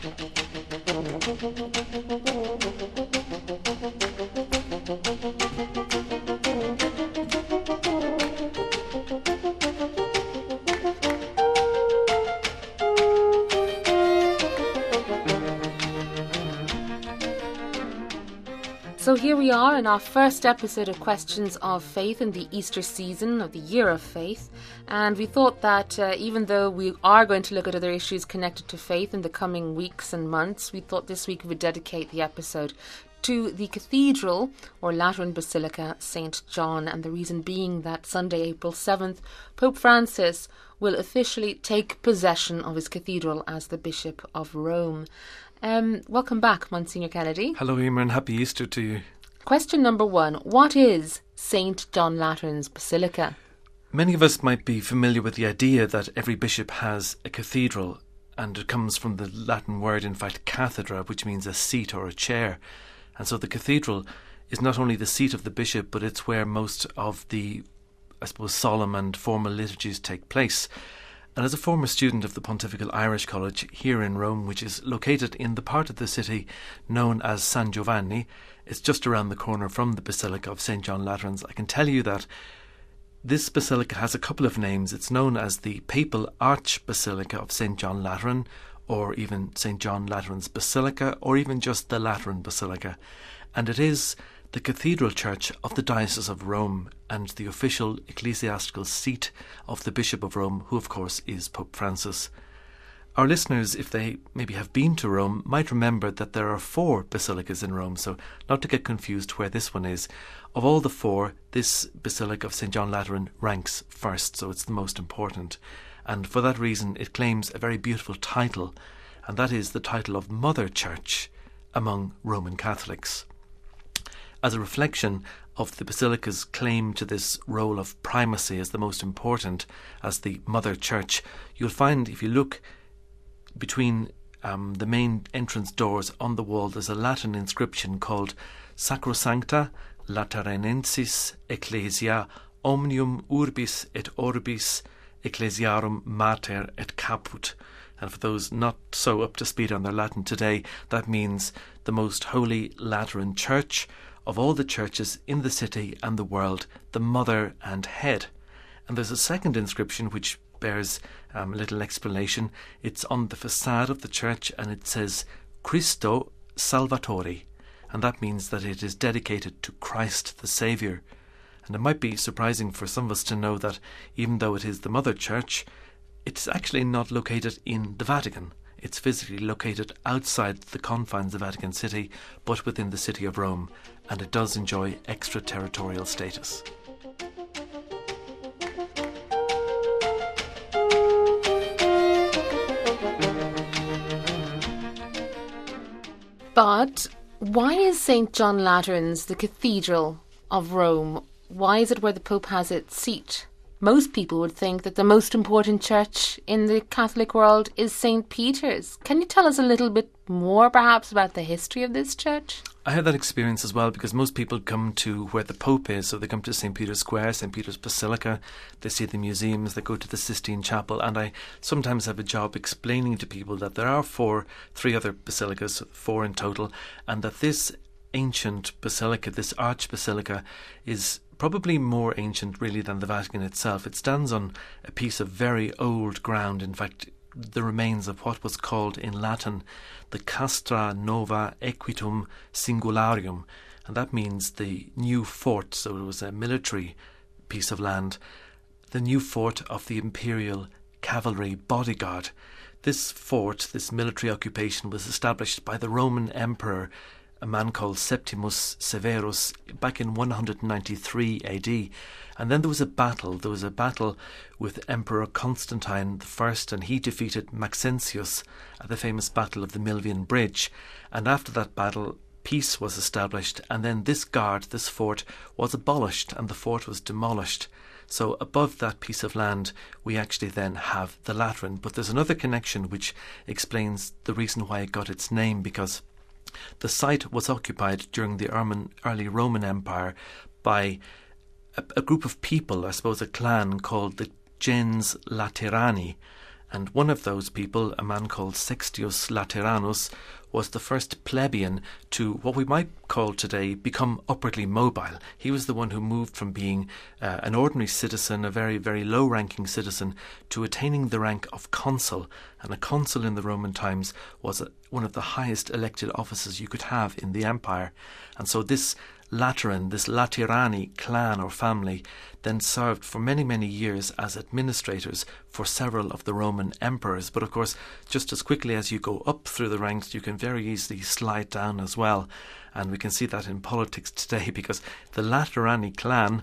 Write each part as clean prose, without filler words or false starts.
So here we are in our first episode of Questions of Faith in the Easter season of the Year of Faith. And we thought that even though we are going to look at other issues connected to faith in the coming weeks and months, we thought this week we would dedicate the episode to the Cathedral or Lateran Basilica St. John. And the reason being that Sunday, April 7th, Pope Francis will officially take possession of his cathedral as the Bishop of Rome. Welcome back, Monsignor Kennedy. Hello, Emer, and happy Easter to you. Question number 1. What is St. John Lateran's Basilica? Many of us might be familiar with the idea that every bishop has a cathedral, and it comes from the Latin word, in fact, cathedra, which means a seat or a chair. And so the cathedral is not only the seat of the bishop, but it's where most of the, I suppose, solemn and formal liturgies take place. And as a former student of the Pontifical Irish College here in Rome, which is located in the part of the city known as San Giovanni, it's just around the corner from the Basilica of St. John Lateran's, I can tell you that this basilica has a couple of names. It's known as the Papal Archbasilica of St. John Lateran, or even St. John Lateran's Basilica, or even just the Lateran Basilica. And it is the cathedral church of the Diocese of Rome and the official ecclesiastical seat of the Bishop of Rome, who of course is Pope Francis. Our listeners, if they maybe have been to Rome, might remember that there are 4 basilicas in Rome, so not to get confused where this one is. Of all the 4, this Basilica of St. John Lateran ranks first, so it's the most important. And for that reason it claims a very beautiful title, and that is the title of Mother Church among Roman Catholics. As a reflection of the Basilica's claim to this role of primacy as the most important, as the Mother Church, you'll find if you look between the main entrance doors on the wall, there's a Latin inscription called Sacrosancta Lateranensis Ecclesia Omnium Urbis et Orbis Ecclesiarum Mater et Caput. And for those not so up to speed on their Latin today, that means the most holy Lateran Church of all the churches in the city and the world, the mother and head. And there's a second inscription which bears a little explanation. It's on the facade of the church and it says Christo Salvatori, and that means that it is dedicated to Christ the Saviour. And it might be surprising for some of us to know that even though it is the mother church, it's actually not located in the Vatican. It's physically located outside the confines of Vatican City, but within the city of Rome, and it does enjoy extraterritorial status. But why is St. John Lateran's the Cathedral of Rome? Why is it where the Pope has its seat? Most people would think that the most important church in the Catholic world is St. Peter's. Can you tell us a little bit more, perhaps, about the history of this church? I had that experience as well, because most people come to where the Pope is, so they come to St. Peter's Square, St. Peter's Basilica, they see the museums, they go to the Sistine Chapel, and I sometimes have a job explaining to people that there are 3 other basilicas, 4 in total, and that this ancient basilica, this archbasilica, is probably more ancient really than the Vatican itself. It stands on a piece of very old ground, in fact the remains of what was called in Latin the Castra Nova Equitum Singularium, and that means the new fort, so it was a military piece of land, the new fort of the Imperial Cavalry Bodyguard. This fort, this military occupation, was established by the Roman Emperor, a man called Septimus Severus, back in 193 AD. And then there was a battle with Emperor Constantine I, and he defeated Maxentius at the famous Battle of the Milvian Bridge. And after that battle, peace was established, and then this fort was abolished and the fort was demolished. So above that piece of land we actually then have the Lateran. But there's another connection which explains the reason why it got its name, because the site was occupied during the early Roman Empire by a group of people, I suppose a clan called the Gens Laterani, And one of those people, a man called Sextius Lateranus, was the first plebeian to what we might call today become upwardly mobile. He was the one who moved from being an ordinary citizen, a very, very low-ranking citizen, to attaining the rank of consul. And a consul in the Roman times was one of the highest elected offices you could have in the empire. And so this Lateran, this Laterani clan or family, then served for many, many years as administrators for several of the Roman emperors. But of course, just as quickly as you go up through the ranks, you can very easily slide down as well. And we can see that in politics today, because the Laterani clan,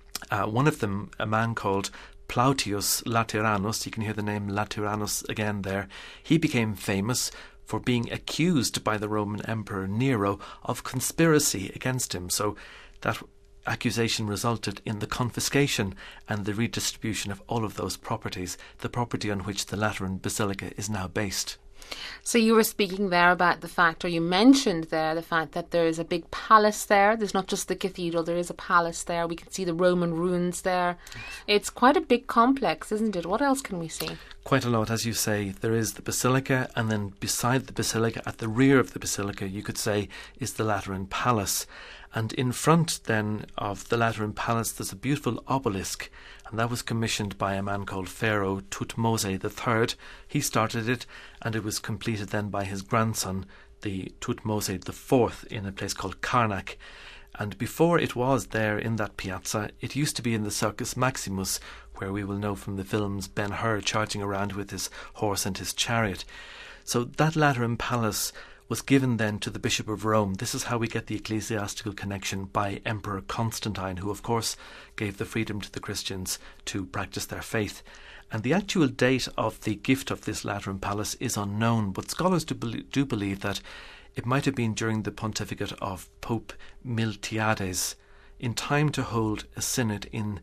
one of them, a man called Plautius Lateranus, you can hear the name Lateranus again there, he became famous for being accused by the Roman Emperor Nero of conspiracy against him. So that accusation resulted in the confiscation and the redistribution of all of those properties, the property on which the Lateran Basilica is now based. So you were speaking there about the fact, or you mentioned there the fact that there is a big palace there. There's not just the cathedral, there is a palace there. We can see the Roman ruins there. It's quite a big complex, isn't it? What else can we see? Quite a lot, as you say. There is the basilica, and then beside the basilica, at the rear of the basilica, you could say, is the Lateran Palace. And in front, then, of the Lateran Palace, there's a beautiful obelisk, and that was commissioned by a man called Pharaoh Thutmose III. He started it, and it was completed then by his grandson, the Thutmose IV, in a place called Karnak. And before it was there in that piazza, it used to be in the Circus Maximus, where we will know from the films Ben-Hur charging around with his horse and his chariot. So that Lateran Palace was given then to the Bishop of Rome. This is how we get the ecclesiastical connection, by Emperor Constantine, who of course gave the freedom to the Christians to practice their faith. And the actual date of the gift of this Lateran Palace is unknown, but scholars do believe that it might have been during the pontificate of Pope Miltiades, in time to hold a synod in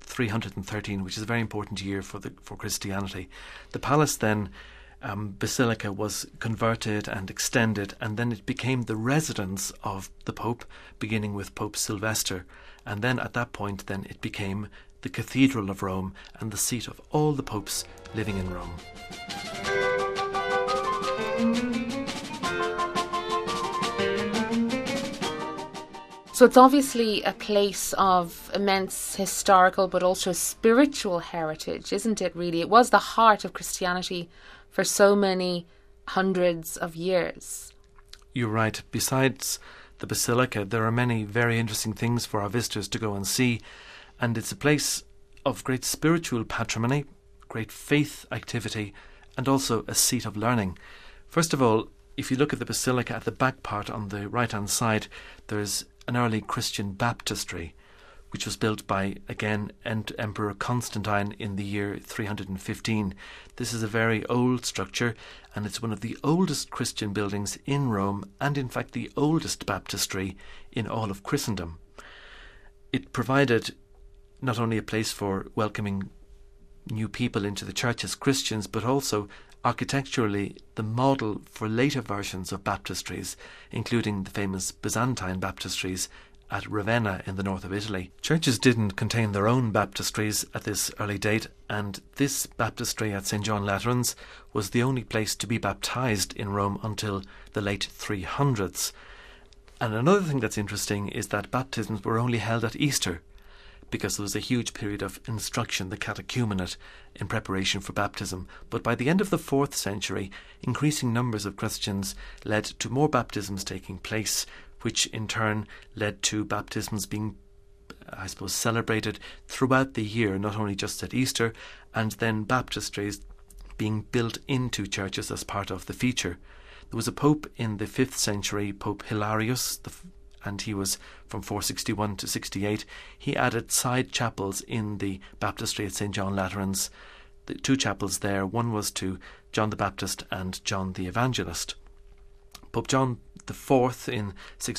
313, which is a very important year for Christianity. The palace then, basilica, was converted and extended, and then it became the residence of the Pope, beginning with Pope Sylvester. And then at that point, then it became the Cathedral of Rome and the seat of all the popes living in Rome. So it's obviously a place of immense historical but also spiritual heritage, isn't it, really? It was the heart of Christianity for so many hundreds of years. You're right. Besides the basilica, there are many very interesting things for our visitors to go and see, and it's a place of great spiritual patrimony, great faith activity, and also a seat of learning. First of all, if you look at the basilica, at the back part on the right-hand side, there's an early Christian baptistry, which was built by, again, Emperor Constantine in the year 315. This is a very old structure, and it's one of the oldest Christian buildings in Rome, and in fact the oldest baptistry in all of Christendom. It provided not only a place for welcoming new people into the church as Christians, but also architecturally the model for later versions of baptistries, including the famous Byzantine baptistries at Ravenna in the north of Italy. Churches didn't contain their own baptistries at this early date, and this baptistry at St. John Lateran's was the only place to be baptized in Rome until the late 300s. And another thing that's interesting is that baptisms were only held at Easter, because there was a huge period of instruction, the catechumenate, in preparation for baptism. But by the end of the 4th century, increasing numbers of Christians led to more baptisms taking place, which in turn led to baptisms being, I suppose, celebrated throughout the year, not only just at Easter, and then baptistries being built into churches as part of the feature. There was a pope in the 5th century, Pope Hilarius, and he was from 461 to 68. He added side chapels in the baptistry at St. John Lateran's. The 2 chapels there, one was to John the Baptist and John the Evangelist. Pope John IV in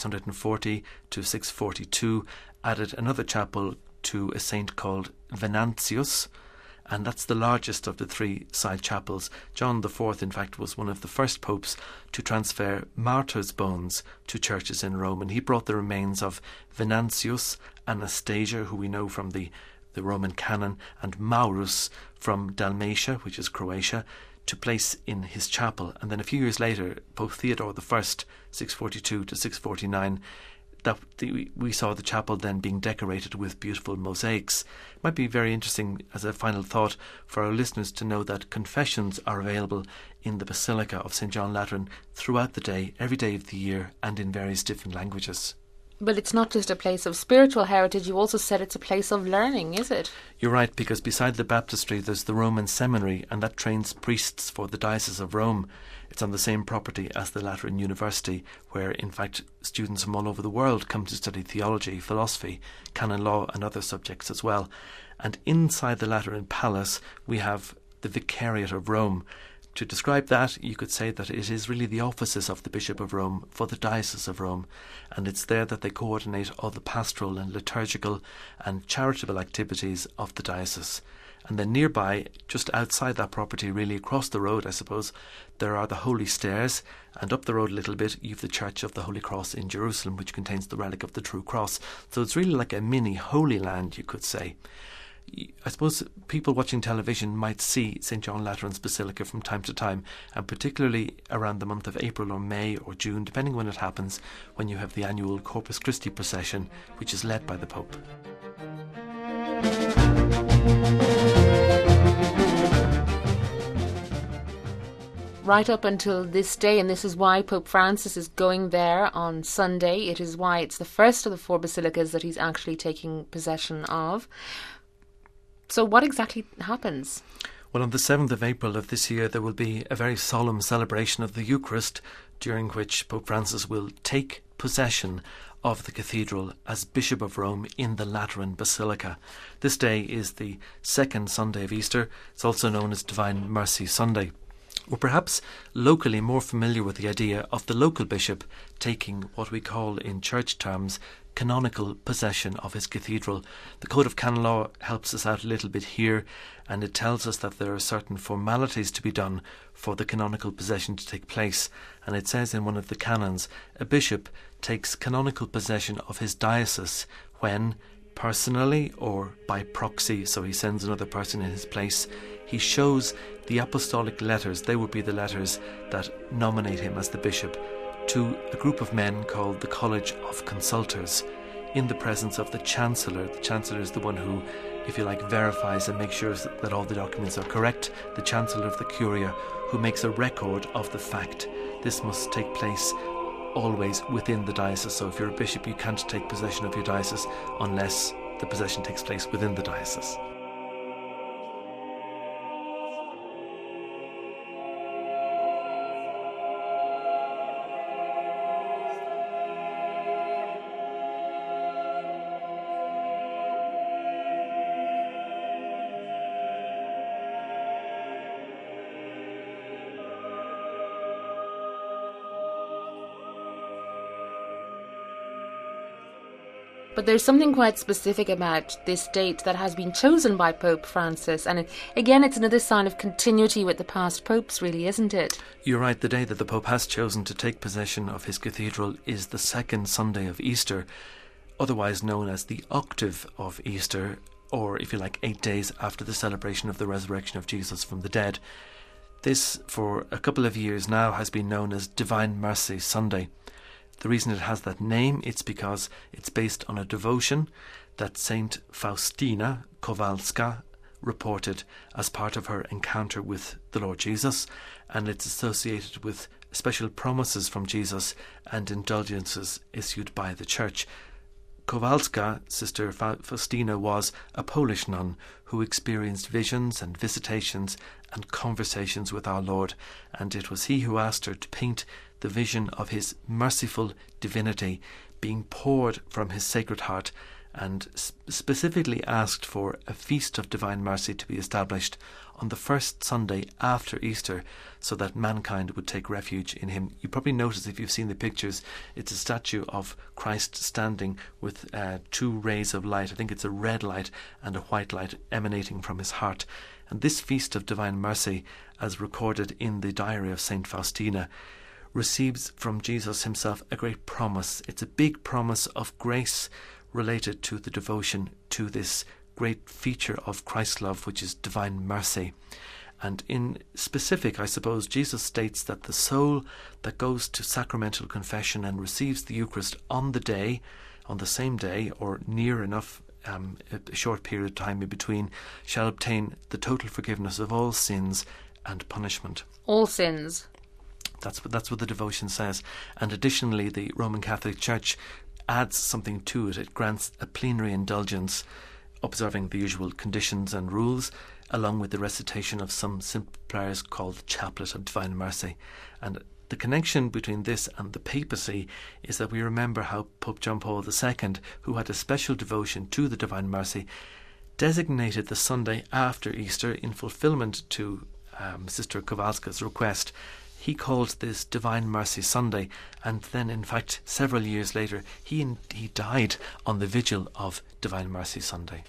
640 to 642 added another chapel to a saint called Venantius, and that's the largest of the 3 side chapels. John IV, in fact, was one of the first popes to transfer martyrs' bones to churches in Rome, and he brought the remains of Venantius, Anastasia, who we know from the the Roman canon, and Maurus from Dalmatia, which is Croatia, to place in his chapel. And then a few years later, Pope Theodore I, 642 to 649, we saw the chapel then being decorated with beautiful mosaics. It might be very interesting as a final thought for our listeners to know that confessions are available in the Basilica of St. John Lateran throughout the day, every day of the year, and in various different languages. But it's not just a place of spiritual heritage, you also said it's a place of learning, is it? You're right, because beside the baptistry there's the Roman seminary, and that trains priests for the Diocese of Rome. It's on the same property as the Lateran University, where in fact students from all over the world come to study theology, philosophy, canon law and other subjects as well. And inside the Lateran Palace we have the Vicariate of Rome. To describe that, you could say that it is really the offices of the Bishop of Rome for the Diocese of Rome, and it's there that they coordinate all the pastoral and liturgical and charitable activities of the diocese. And then nearby, just outside that property, really across the road, I suppose, there are the Holy Stairs, and up the road a little bit you've the Church of the Holy Cross in Jerusalem, which contains the relic of the True Cross. So it's really like a mini Holy Land, you could say. I suppose people watching television might see St. John Lateran's Basilica from time to time, and particularly around the month of April or May or June, depending when it happens, when you have the annual Corpus Christi procession, which is led by the Pope. Right up until this day, and this is why Pope Francis is going there on Sunday. It is why it's the first of the 4 basilicas that he's actually taking possession of. So what exactly happens? Well, on the 7th of April of this year, there will be a very solemn celebration of the Eucharist, during which Pope Francis will take possession of the cathedral as Bishop of Rome in the Lateran Basilica. This day is the second Sunday of Easter. It's also known as Divine Mercy Sunday. We're perhaps locally more familiar with the idea of the local bishop taking what we call in church terms canonical possession of his cathedral. The Code of Canon Law helps us out a little bit here, and it tells us that there are certain formalities to be done for the canonical possession to take place. And it says in one of the canons, a bishop takes canonical possession of his diocese when, personally or by proxy, so he sends another person in his place, he shows the apostolic letters, they would be the letters that nominate him as the bishop, to a group of men called the College of Consultors, in the presence of the Chancellor. The Chancellor is the one who, if you like, verifies and makes sure that all the documents are correct. The Chancellor of the Curia, who makes a record of the fact. This must take place always within the diocese. So if you're a bishop, you can't take possession of your diocese unless the possession takes place within the diocese. But there's something quite specific about this date that has been chosen by Pope Francis. And again, it's another sign of continuity with the past popes, really, isn't it? You're right. The day that the Pope has chosen to take possession of his cathedral is the second Sunday of Easter, otherwise known as the octave of Easter, or, if you like, 8 days after the celebration of the resurrection of Jesus from the dead. This, for a couple of years now, has been known as Divine Mercy Sunday. The reason it has that name, it's because it's based on a devotion that Saint Faustina Kowalska reported as part of her encounter with the Lord Jesus, and it's associated with special promises from Jesus and indulgences issued by the Church. Kowalska, Sister Faustina, was a Polish nun who experienced visions and visitations and conversations with our Lord, and it was he who asked her to paint the vision of his merciful divinity being poured from his Sacred Heart, and specifically asked for a feast of divine mercy to be established on the first Sunday after Easter, so that mankind would take refuge in him. You probably notice, if you've seen the pictures, it's a statue of Christ standing with 2 rays of light. I think it's a red light and a white light emanating from his heart. And this feast of divine mercy, as recorded in the diary of Saint Faustina, receives from Jesus himself a great promise. It's a big promise of grace related to the devotion to this great feature of Christ's love, which is divine mercy. And in specific, I suppose, Jesus states that the soul that goes to sacramental confession and receives the Eucharist on the same day, or near enough, a short period of time in between, shall obtain the total forgiveness of all sins and punishment. All sins. That's what the devotion says. And additionally, the Roman Catholic Church adds something to it. It grants a plenary indulgence, observing the usual conditions and rules, along with the recitation of some simple prayers called Chaplet of Divine Mercy. And the connection between this and the papacy is that we remember how Pope John Paul II, who had a special devotion to the Divine Mercy, designated the Sunday after Easter in fulfillment to Sister Kowalska's request. He called this Divine Mercy Sunday, and then, in fact, several years later, he died on the vigil of Divine Mercy Sunday.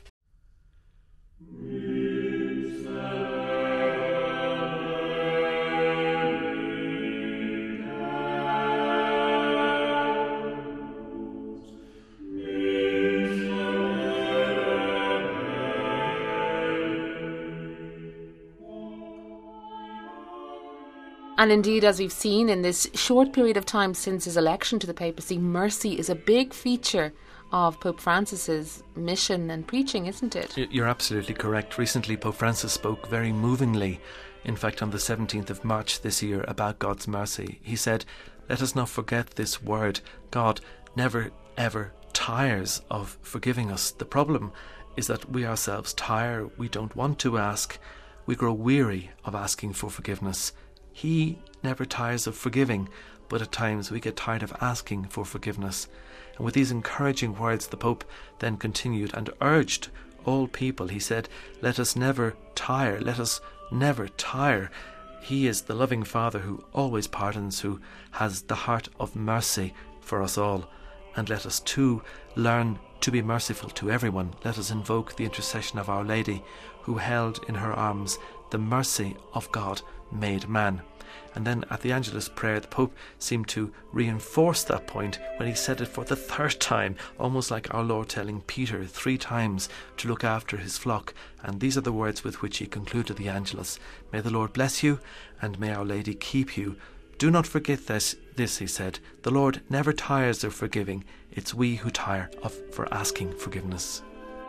And indeed, as we've seen in this short period of time since his election to the papacy, mercy is a big feature of Pope Francis's mission and preaching, isn't it? You're absolutely correct. Recently, Pope Francis spoke very movingly, in fact on the 17th of March this year, about God's mercy. He said, "Let us not forget this word. God never ever tires of forgiving us. The problem is that we ourselves tire. We don't want to ask. We grow weary of asking for forgiveness. He never tires of forgiving, but at times we get tired of asking for forgiveness." And with these encouraging words, the Pope then continued and urged all people. He said, "Let us never tire. Let us never tire. He is the loving Father who always pardons, who has the heart of mercy for us all. And let us too learn to be merciful to everyone. Let us invoke the intercession of Our Lady, who held in her arms the mercy of God made man." And then at the Angelus prayer, the Pope seemed to reinforce that point when he said it for the third time, almost like our Lord telling Peter 3 times to look after his flock. And these are the words with which he concluded the Angelus. "May the Lord bless you, and may Our Lady keep you. Do not forget this, he said. The Lord never tires of forgiving. It's we who tire for asking forgiveness."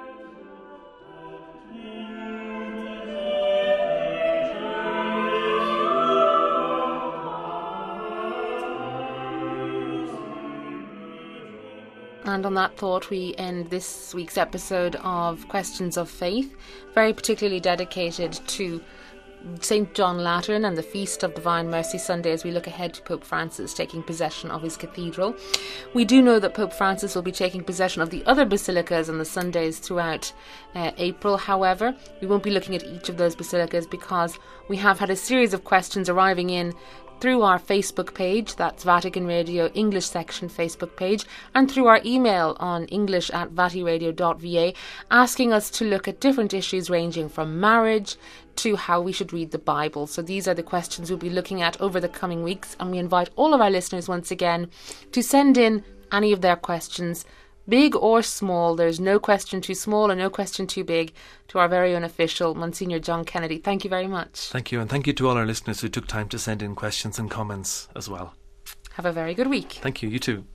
And on that thought, we end this week's episode of Questions of Faith, very particularly dedicated to St. John Lateran and the Feast of Divine Mercy Sunday as we look ahead to Pope Francis taking possession of his cathedral. We do know that Pope Francis will be taking possession of the other basilicas on the Sundays throughout April. However, we won't be looking at each of those basilicas because we have had a series of questions arriving in through our Facebook page, that's Vatican Radio English section Facebook page, and through our email on english@vatiradio.va, asking us to look at different issues ranging from marriage to how we should read the Bible. So these are the questions we'll be looking at over the coming weeks, and we invite all of our listeners once again to send in any of their questions, big or small. There's no question too small and no question too big, to our very own official, Monsignor John Kennedy. Thank you very much. Thank you, and thank you to all our listeners who took time to send in questions and comments as well. Have a very good week. Thank you, you too.